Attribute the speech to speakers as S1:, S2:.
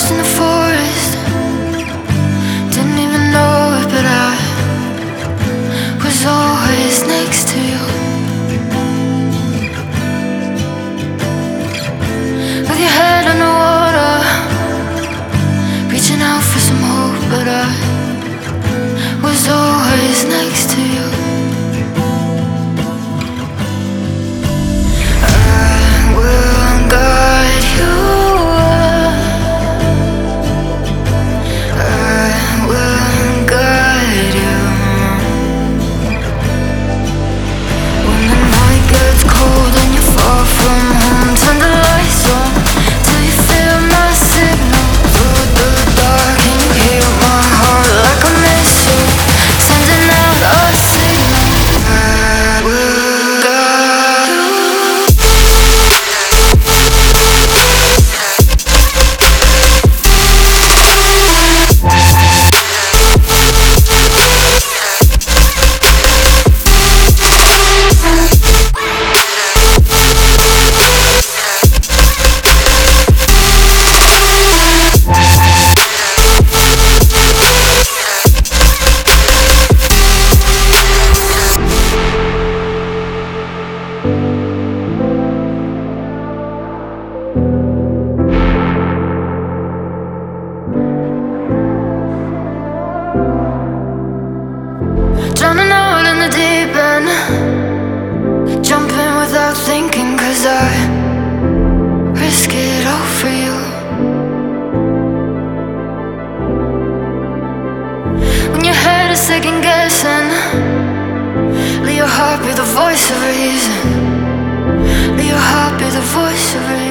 S1: lost in the forest. Didn't even know it, but I was always next to you. With your head underwater, reaching out for some hope, but I was always next to you. I will guide you. Drowning out in the deep end, jumping without thinking, 'cause I risk it all for you. When your head is second guessing, let your heart be the voice of reason. Let your heart be the voice of reason.